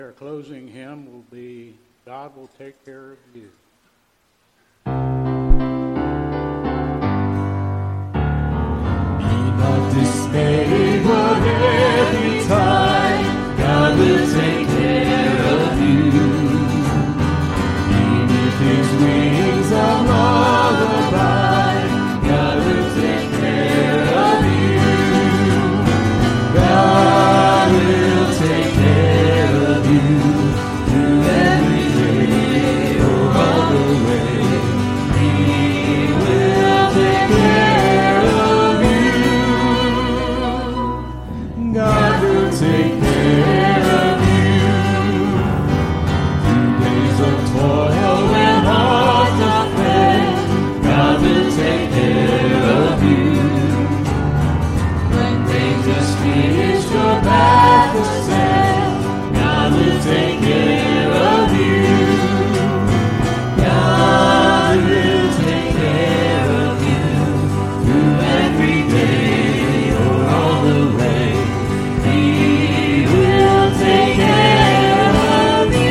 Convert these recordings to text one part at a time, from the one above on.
Our closing hymn will be God Will Take Care of You. Be not dismayed, but every time God will take care of you. Beneath His wings of lullaby, God will take care of you. God will take care of you through every day or all the way. He will take care of you. God will take care of you through days of toil and hearts of pain. God will take care of you when dangerous fears your path ascend. God will take care of you. God will take care of you through every day or all the way. He will take care of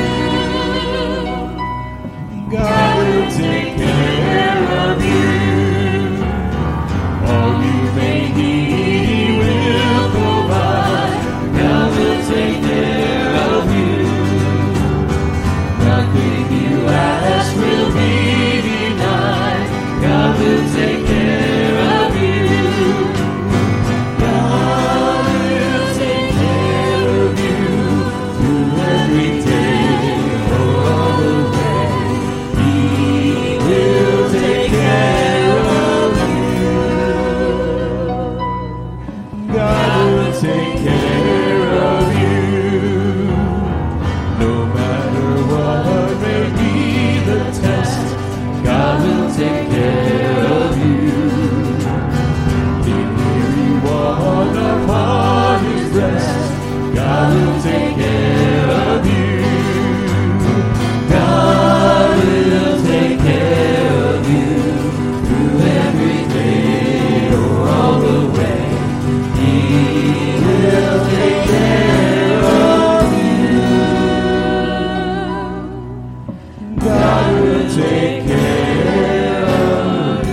you. God will take care of you. All you may need, He will provide. God will take care of you. Nothing you ask will be denied. God will take care of you. God will take care of you through every day or all the way. He will take care of you. God will take care of you. No matter what may be the test, God will take care of you. In weary one upon His breast, God will take care of you. God will take care of you through every day or all the way. He will take care of you. God will take care of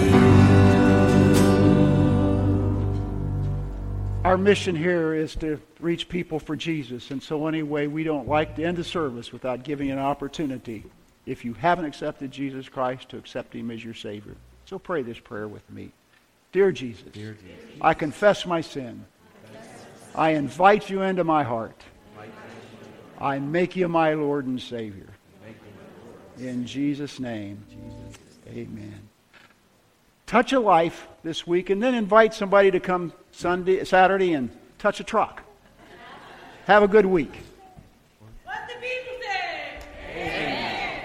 you. Our mission here is to reach people for Jesus, and so anyway, we don't like to end the service without giving an opportunity, if you haven't accepted Jesus Christ, to accept Him as your Savior. So pray this prayer with me. Dear Jesus, I confess my sin. I invite you into my heart. I make you my Lord and Savior. In Jesus' name, amen. Touch a life this week, and then invite somebody to come Saturday and touch a truck. Have a good week.